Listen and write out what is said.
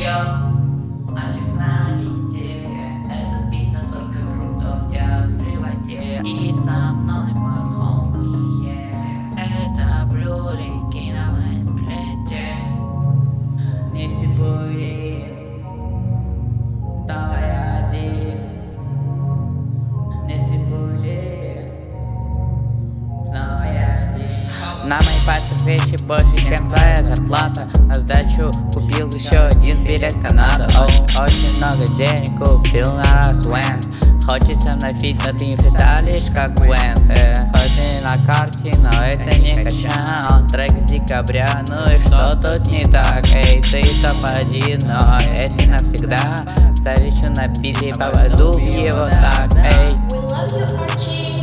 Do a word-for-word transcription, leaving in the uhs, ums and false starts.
А ты знаете, этот бит настолько круто, у тебя в животе. И со мной мы хоми, yeah. Это брюлики на моем плече. Не сибури, снова я один. Не сибури, снова я один. На моей пачке вещи больше, чем твоя зарплата. На сдачу купил еще один билет в Канаду. Очень, очень много денег купил на раз Вен. Хочется на фит, но ты не фристайлишь как Гвен. э, Хоть и на карте, но это не кача. Он трек с декабря, ну и что тут не так? Эй, ты топ-один, но это не навсегда. Залечу на бите, поводу в его так, эй. We love you, Archie.